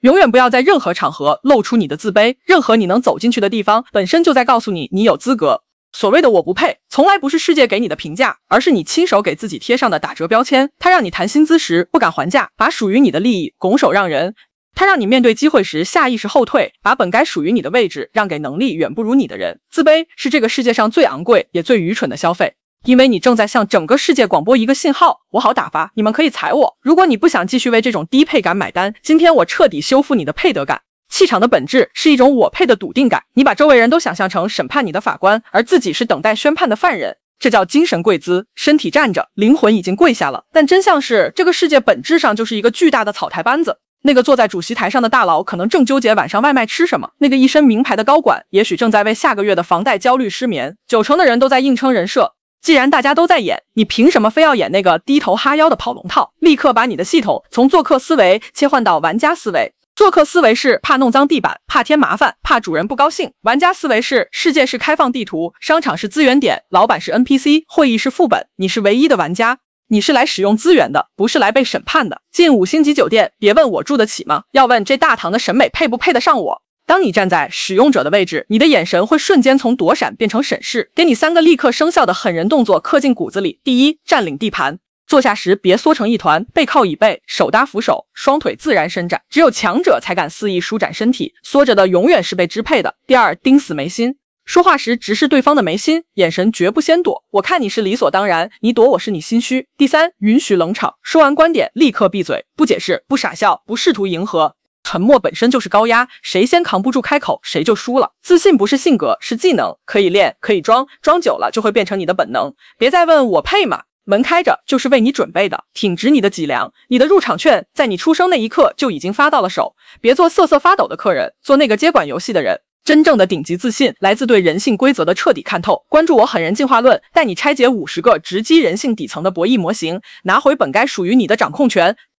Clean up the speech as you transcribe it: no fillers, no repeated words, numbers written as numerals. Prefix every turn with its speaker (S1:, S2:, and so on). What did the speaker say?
S1: 永远不要在任何场合露出你的自卑，任何你能走进去的地方，本身就在告诉你你有资格。所谓的我不配，从来不是世界给你的评价，而是你亲手给自己贴上的打折标签。它让你谈薪资时不敢还价，把属于你的利益拱手让人；它让你面对机会时下意识后退，把本该属于你的位置让给能力远不如你的人。自卑是这个世界上最昂贵也最愚蠢的消费，因为你正在向整个世界广播一个信号：我好打发，你们可以踩我。如果你不想继续为这种低配感买单，今天我彻底修复你的配得感。气场的本质是一种我配的笃定感，你把周围人都想象成审判你的法官，而自己是等待宣判的犯人，这叫精神跪姿，身体站着，灵魂已经跪下了。但真相是，这个世界本质上就是一个巨大的草台班子。那个坐在主席台上的大佬可能正纠结晚上外卖吃什么，那个一身名牌的高管也许正在为下个月的房贷焦虑失眠，90%的人都在硬撑人设。既然大家都在演，你凭什么非要演那个低头哈腰的跑龙套？立刻把你的系统从做客思维切换到玩家思维。做客思维是怕弄脏地板，怕添麻烦，怕主人不高兴；玩家思维是世界是开放地图，商场是资源点，老板是 NPC， 会议是副本，你是唯一的玩家。你是来使用资源的，不是来被审判的。进5星级酒店，别问我住得起吗？要问这大堂的审美配不配得上我。当你站在使用者的位置，你的眼神会瞬间从躲闪变成审视。给你3个立刻生效的狠人动作刻进骨子里。第一，占领地盘。坐下时别缩成一团，背靠椅背，手搭扶手，双腿自然伸展，只有强者才敢肆意舒展身体，缩着的永远是被支配的。第二，盯死眉心。说话时直视对方的眉心，眼神绝不先躲，我看你是理所当然，你躲我是你心虚。第三，允许冷场，说完观点立刻闭嘴，不解释，不傻笑，不试图迎合。沉默本身就是高压，谁先扛不住开口，谁就输了。自信不是性格，是技能，可以练，可以装，装久了就会变成你的本能。别再问我配吗？门开着就是为你准备的，挺直你的脊梁，你的入场券在你出生那一刻就已经发到了手。别做瑟瑟发抖的客人，做那个接管游戏的人。真正的顶级自信来自对人性规则的彻底看透。关注我狠人进化论，带你拆解50个直击人性底层的博弈模型，拿回本该属于你的掌控权。